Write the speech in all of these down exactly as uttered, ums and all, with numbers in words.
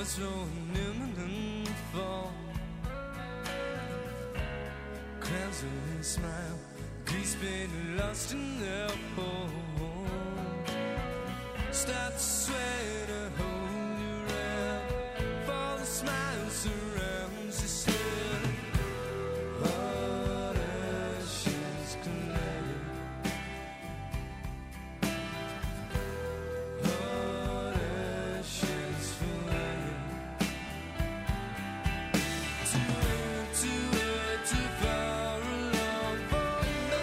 slow and imminent fall. Crowds only smile, grease paint lost in their home. Start to sway to hold your hand, for the smile surrounds your head. Hot ashes collide, hot ashes flying. Too late, too late, too far along for me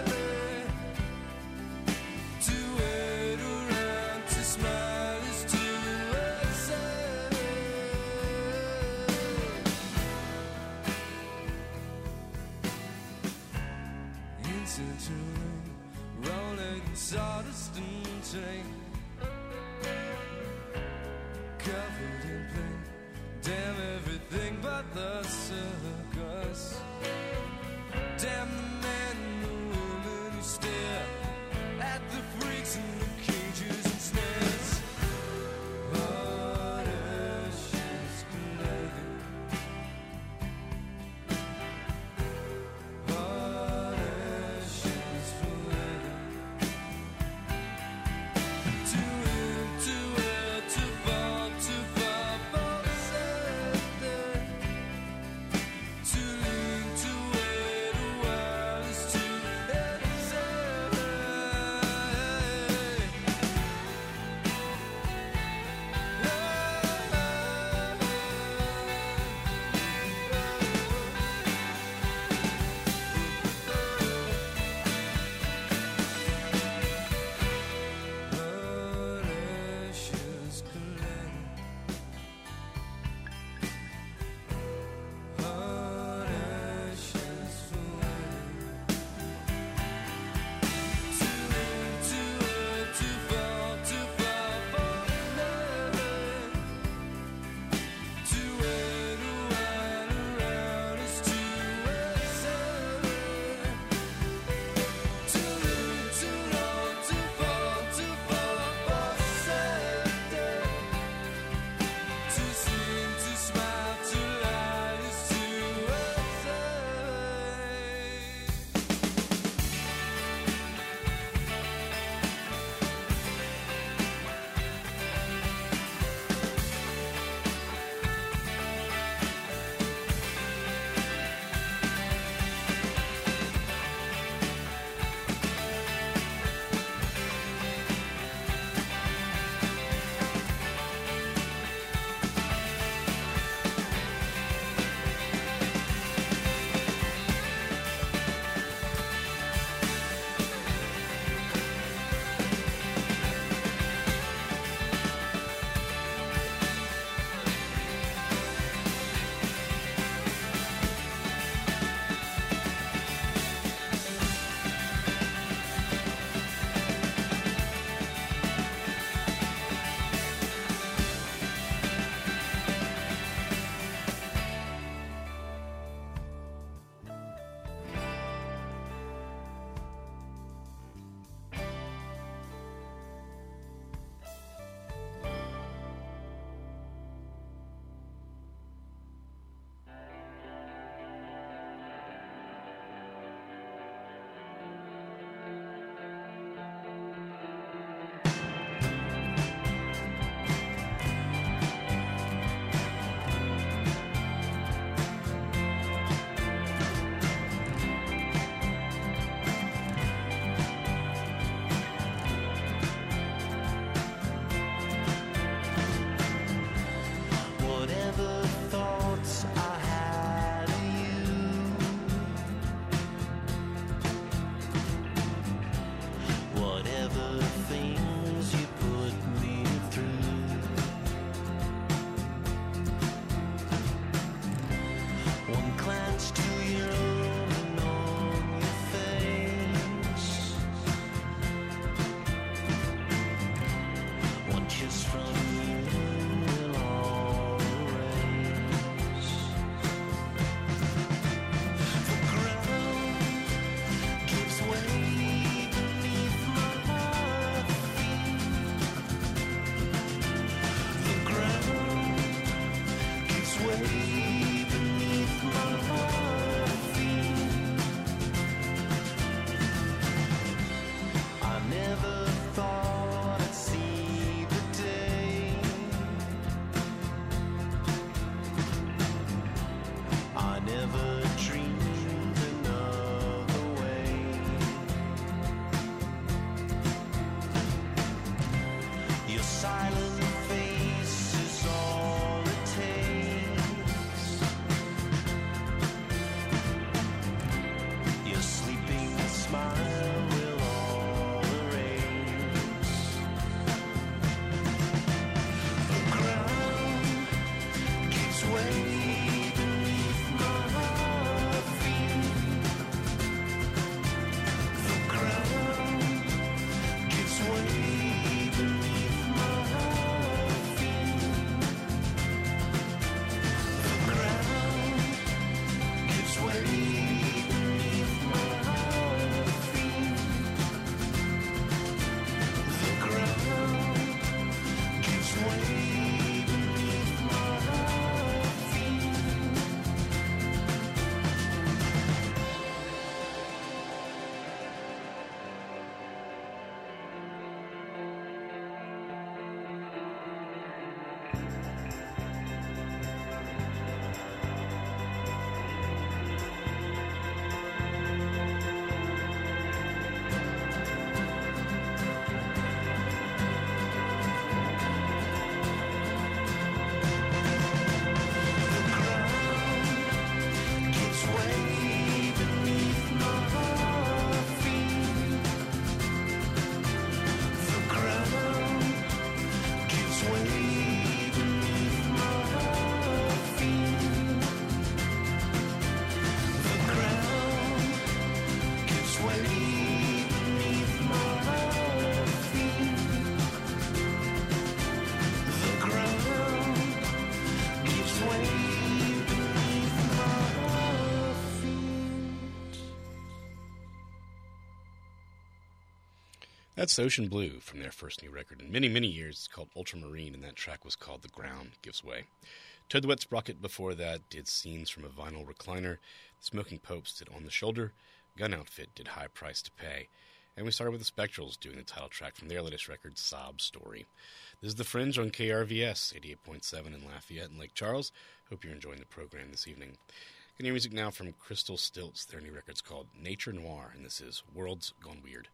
to wait around, to smile is to accept. Incense ring, rolling sawdust and chain, covered in pain. Damn everything but the circus. Damn the men and the women who stare at the freaks in the cages and snares. Hot ashes colliding, hot ashes flying. That's Ocean Blue from their first new record in many, many years. It's called Ultramarine, and that track was called The Ground Gives Way. Toad the Wet Sprocket before that did Scenes from a Vinyl Recliner. The Smoking Popes did On the Shoulder. Gun Outfit did High Price to Pay. And we started with the Spectrals doing the title track from their latest record, Sob Story. This is The Fringe on K R V S, eighty-eight point seven in Lafayette and Lake Charles. Hope you're enjoying the program this evening. Getting music now from Crystal Stilts. Their new record's called Nature Noir, and this is World's Gone Weird.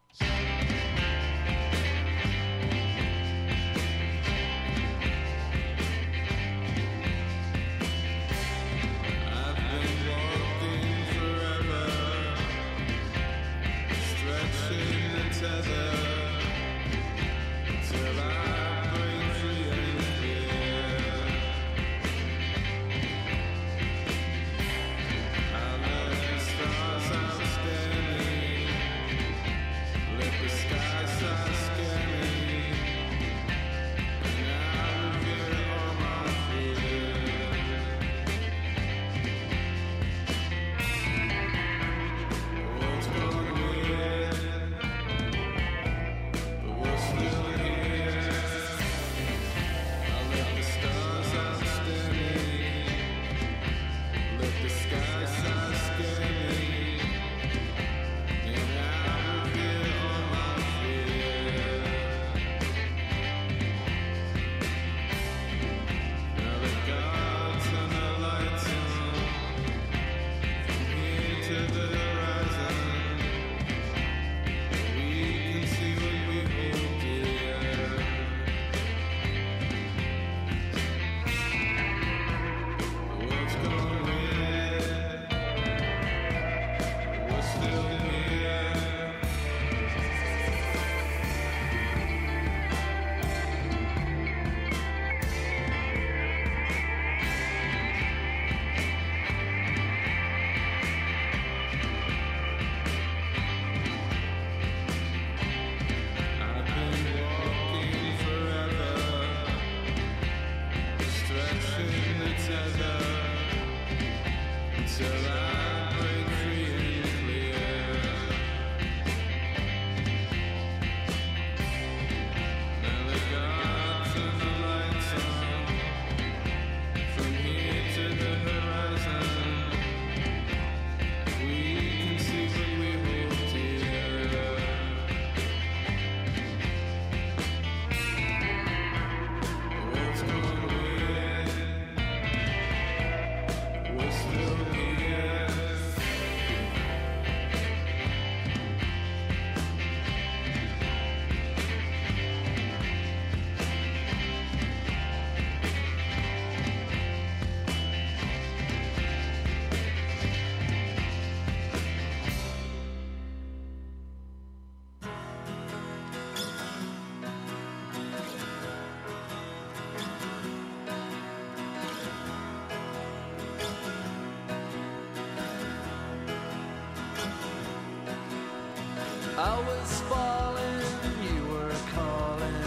I was falling, you were calling,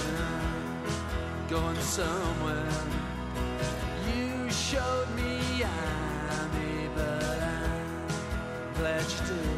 going somewhere. You showed me I'm but I'm glad you did.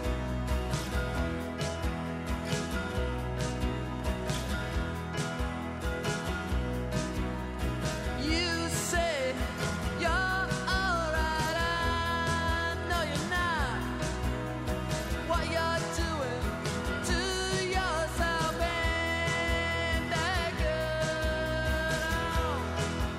You say you're alright, I know you're not. What you're doing to yourself ain't that good.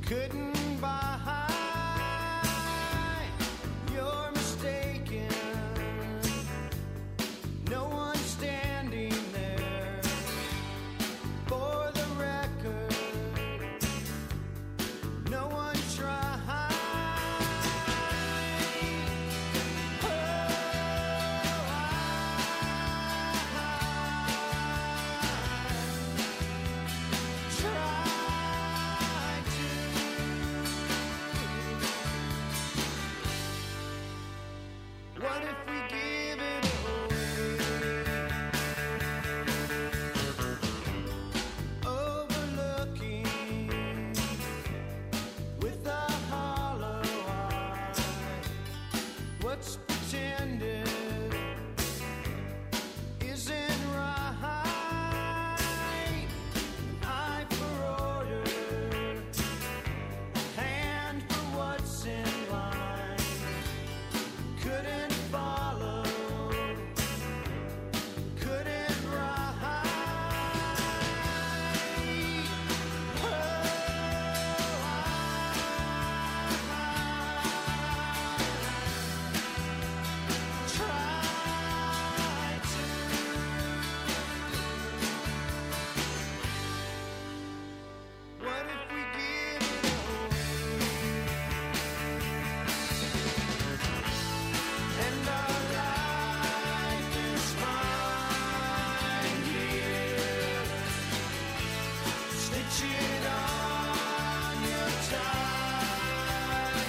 couldn't buy. You're mistaken. No one's standing there. For the record, no one tried. Oh, I tried to. What if we give it away? Overlooking with a hollow eye. What's pretended isn't right. Eye for order, hand for what's in line. Couldn't follow, couldn't ride. Oh, I tried to. What if we give it away? And our life is fine here. Stitch it on your tie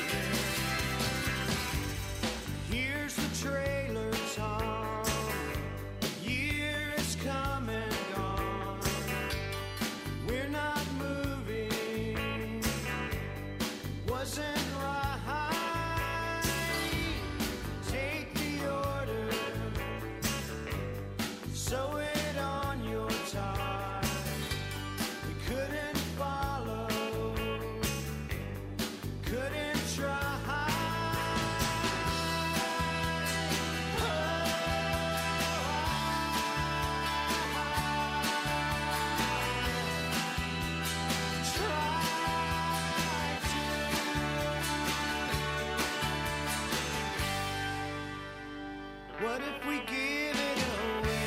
here. Here's the trailer, Tom. Year is come and gone. We're not moving. Wasn't right. Take the order. Sew it on your tie. We couldn't follow. Couldn't try. Oh, I tried to. What if we give it away?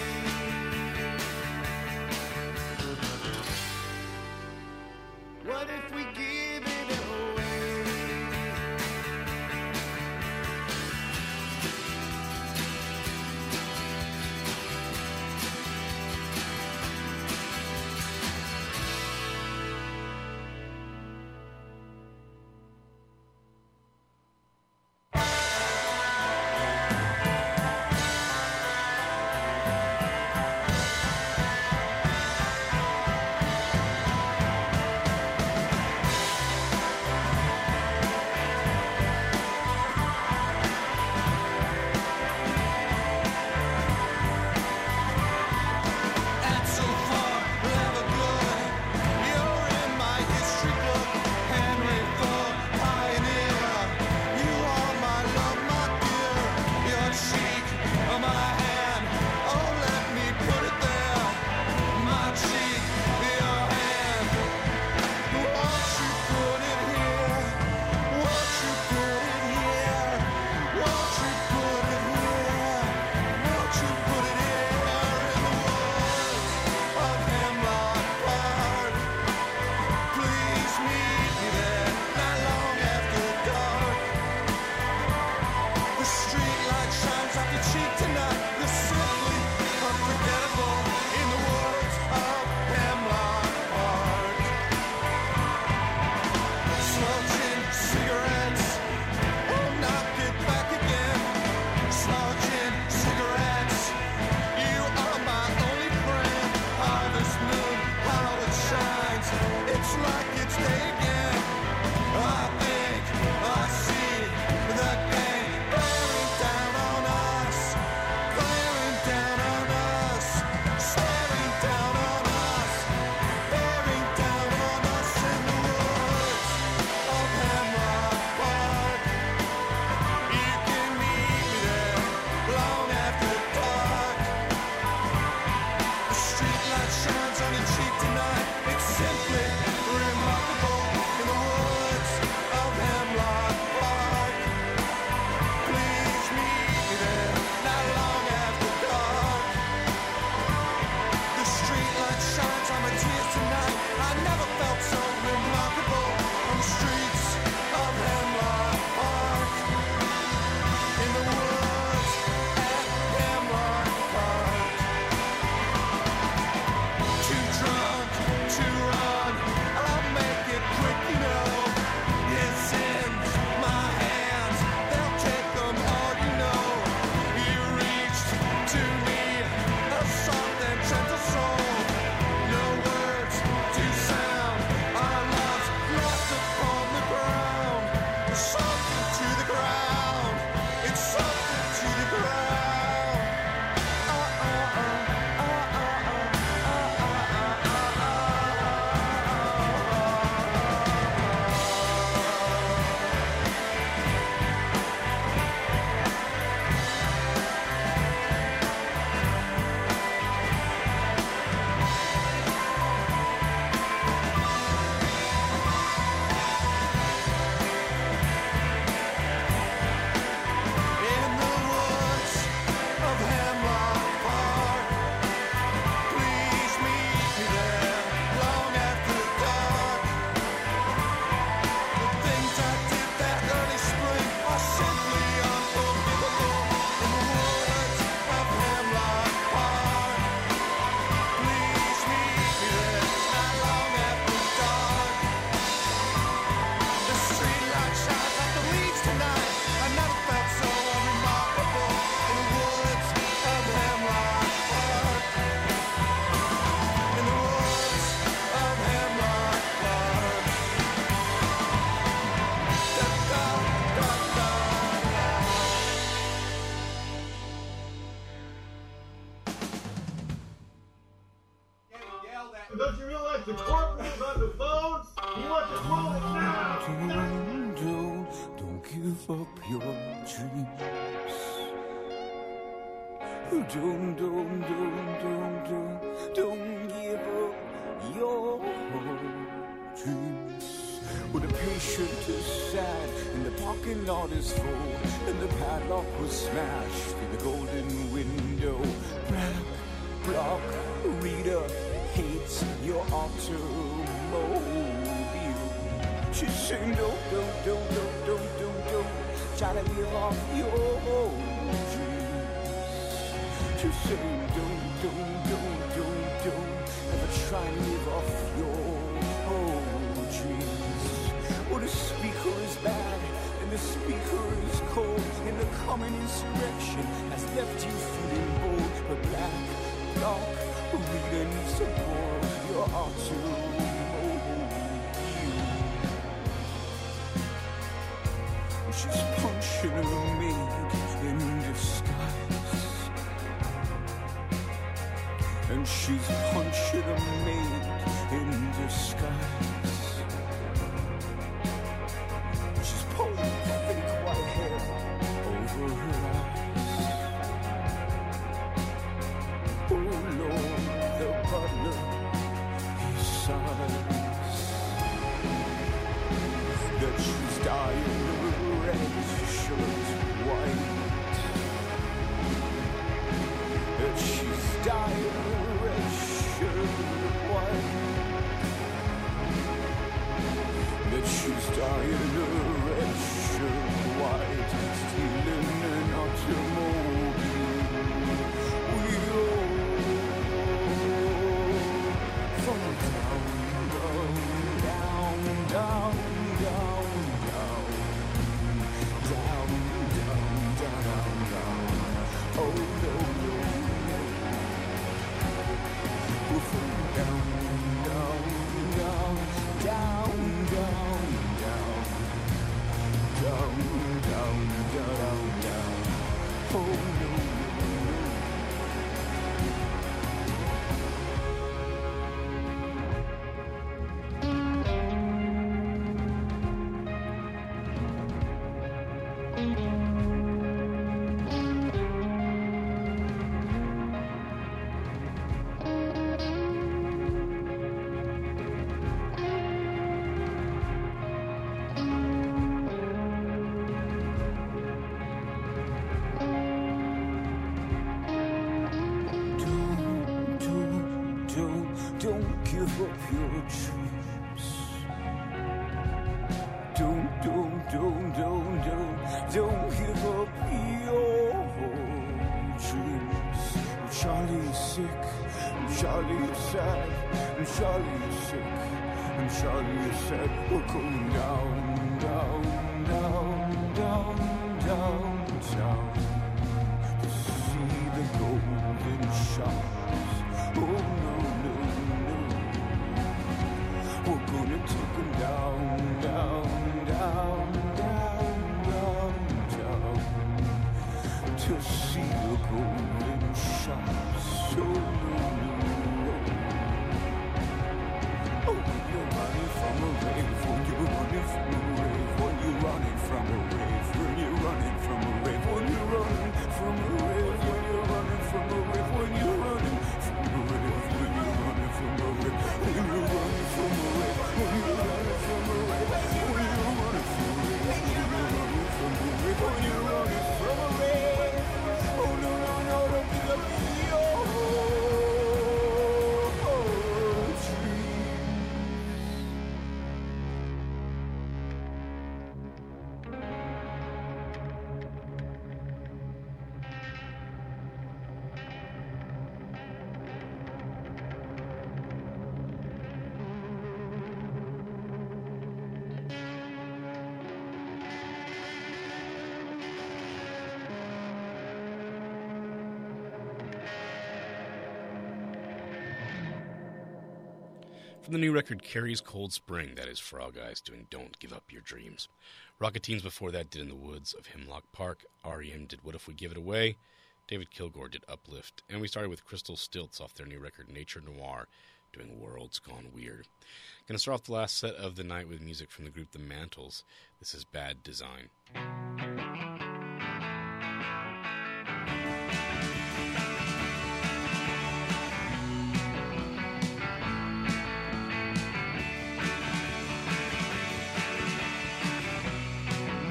What if we give it away? don't, don't, don't, don't, don't, don't give up your dreams. Well, the patient is sad, and the parking lot is full, and the padlock was smashed through the golden window. Black block reader hates your automobile. She's saying, don't, don't, don't, don't, don't, don't, don't try to live off your dreams. She's saying, don't, don't, don't, don't, don't ever try and live off your dreams. Well, the speaker is bad, and the speaker is cold, and the common insurrection has left you feeling bold. But black block reader needs to borrow your automobile. She's punching a maid in disguise, and she's punching a maid in disguise. She's pulling fake white hair over her eyes. Oh Lord, the butler, he sighs that she's dying. Red shirt white, that she's dying. Red shirt white, that she's dying. Red shirt white, stealing an automobile. We all from down, down, down, down. From the new record, Carrie's Cold Spring, that is Frog Eyes doing Don't Give Up Your Dreams. Rocketeens before that did In the Woods of Hemlock Park. R E M did What If We Give It Away. David Kilgour did Uplift. And we started with Crystal Stilts off their new record, Nature Noir, doing Worlds Gone Weird. Going to start off the last set of the night with music from the group The Mantles. This is Bad Design.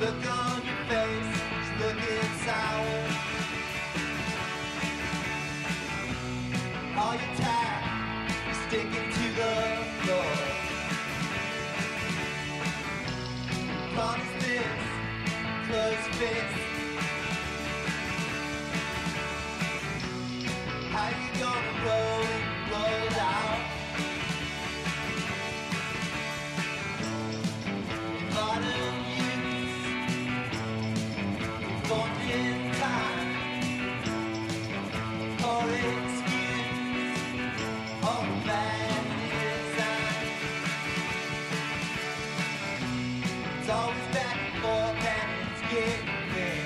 look on your face is looking sour. All your time is sticking to the floor. Promise this, close your face. How you gonna roll it, roll it out? Modern youth, born in time, or excuse, or bad design. It's always back and forth and it's getting big.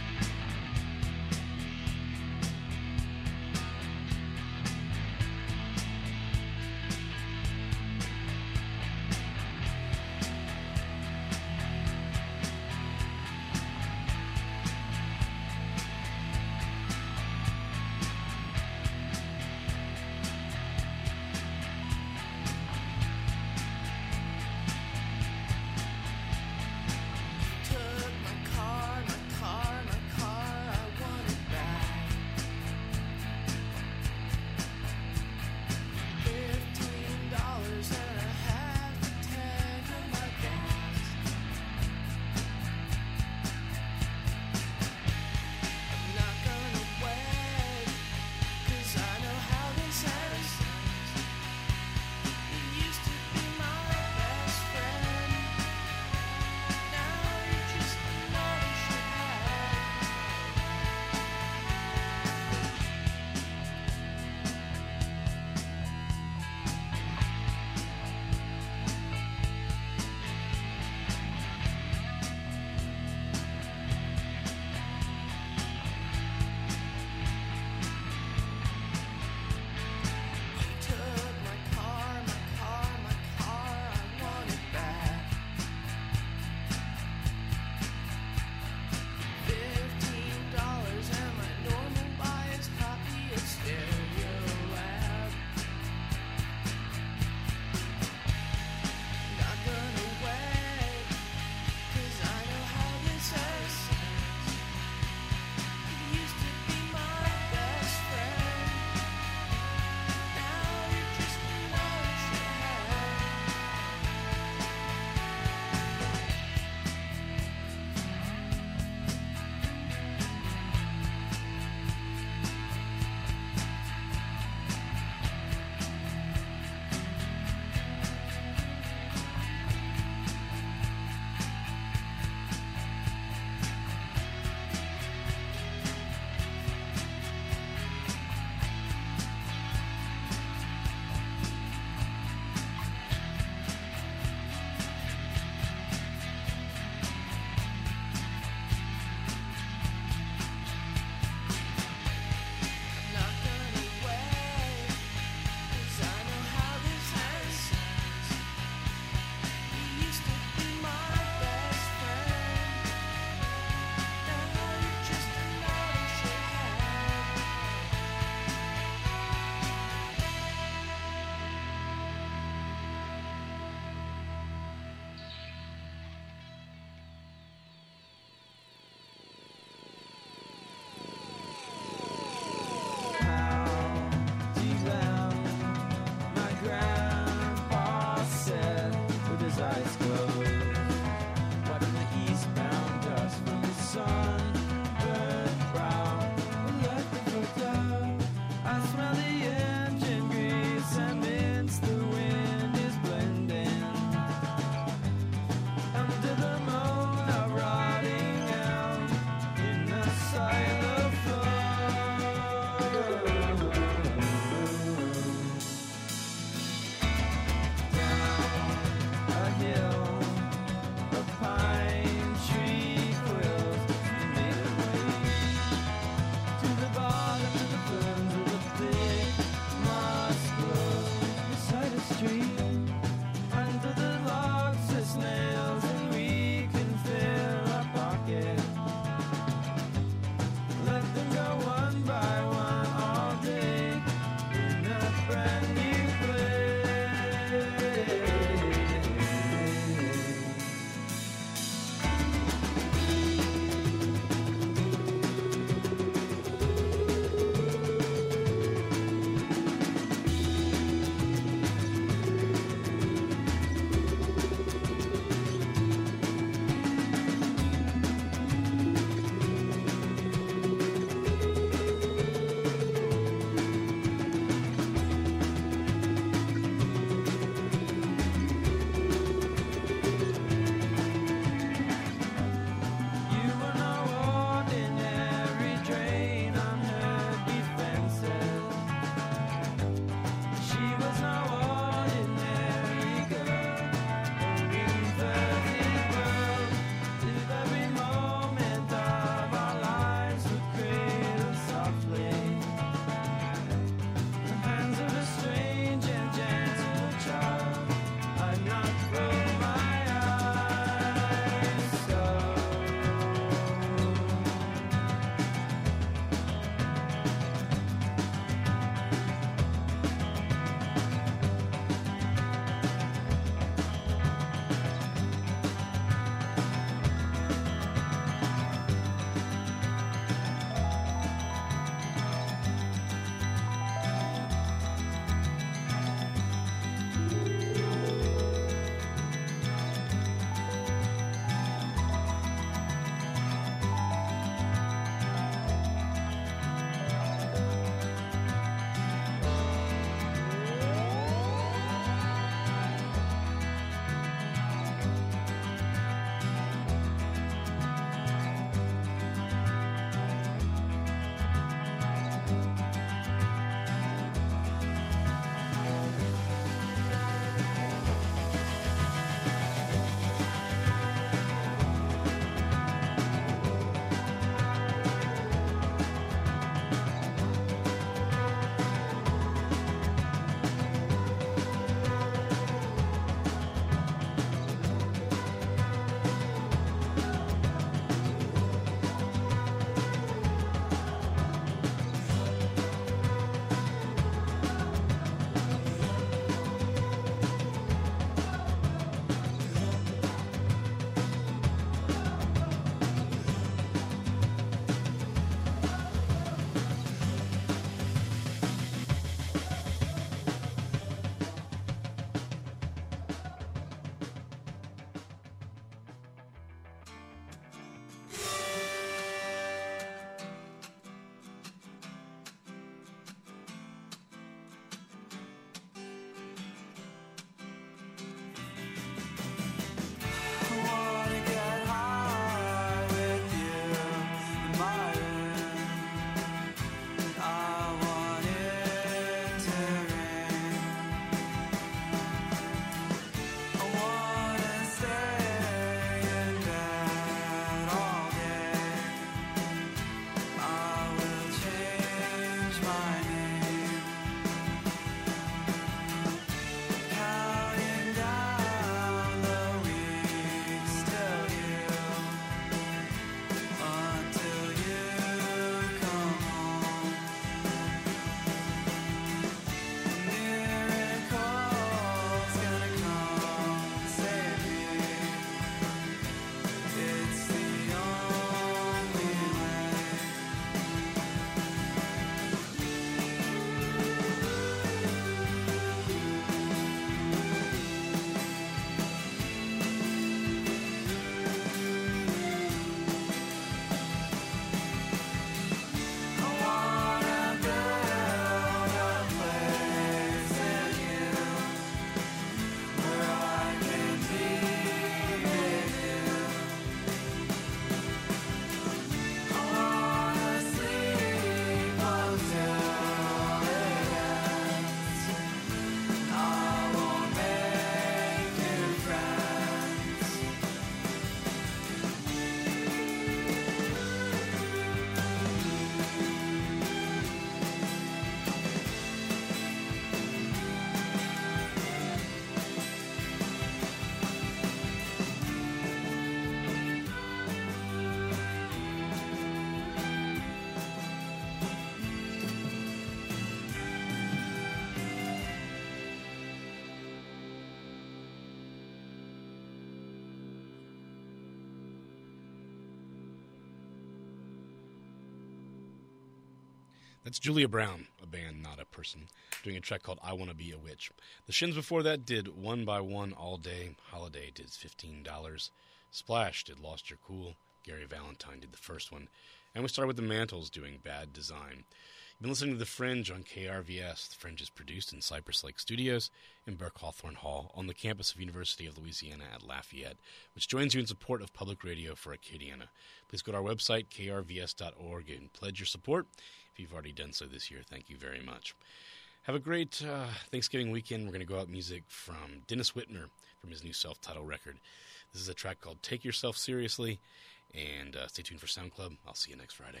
That's Julia Brown, a band, not a person, doing a track called I Wanna Be a Witch. The Shins before that did One by One All Day. Holiday did fifteen dollars. Splash did Lost Your Cool. Gary Valentine did the first one. And we started with the Mantles doing Bad Design. You've been listening to The Fringe on K R V S. The Fringe is produced in Cypress Lake Studios in Burke Hawthorne Hall on the campus of University of Louisiana at Lafayette, which joins you in support of public radio for Acadiana. Please go to our website, k r v s dot org, and pledge your support. If you've already done so this year, thank you very much. Have a great uh, Thanksgiving weekend. We're going to go out music from Dennis Whitmer from his new self-titled record. This is a track called Take Yourself Seriously, and uh, stay tuned for Sound Club. I'll see you next Friday.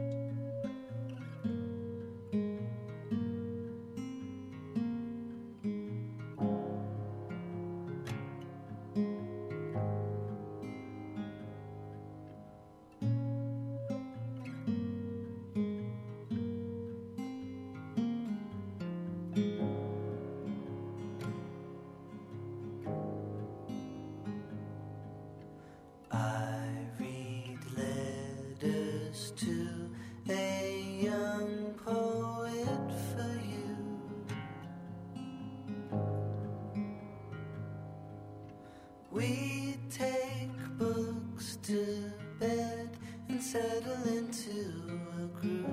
We take books to bed and settle into a groove.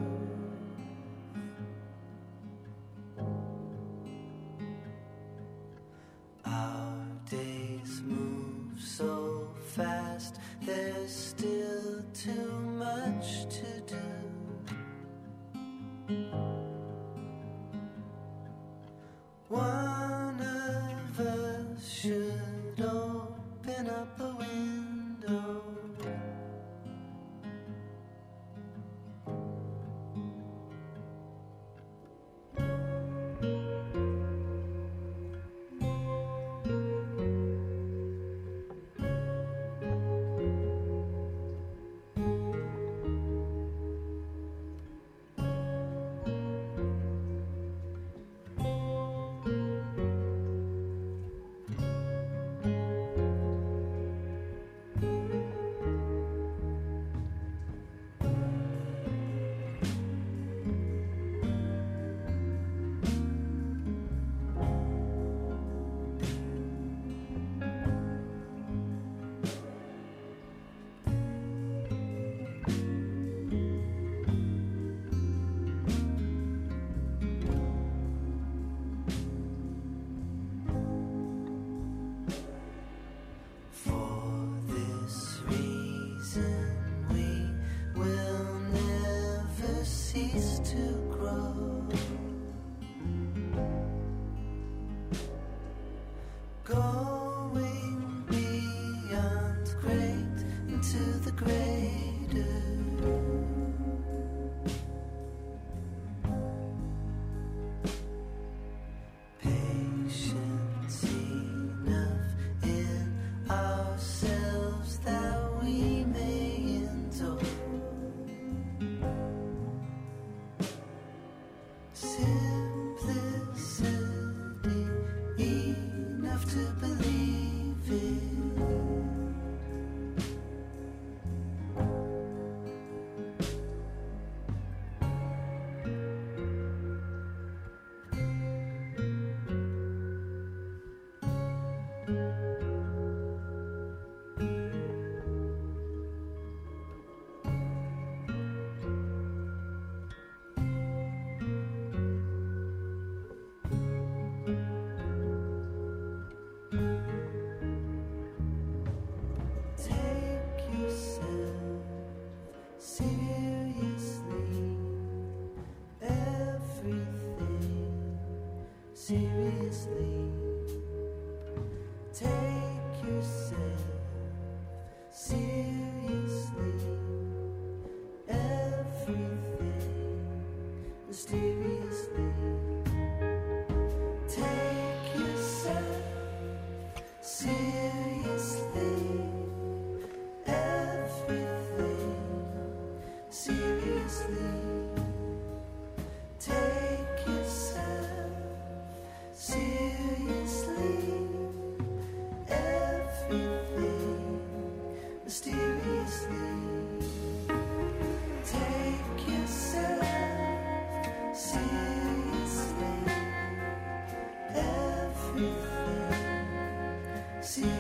Our days move so fast, there's still too much to do. One of us should open up a window. Going beyond great into the greater. Patience enough in ourselves that we may endure. Simplicity enough to believe it. Take yourself seriously, everything seriously. Take yourself seriously, everything mysteriously. Take yourself seriously, everything seriously. Take yourself seriously. see.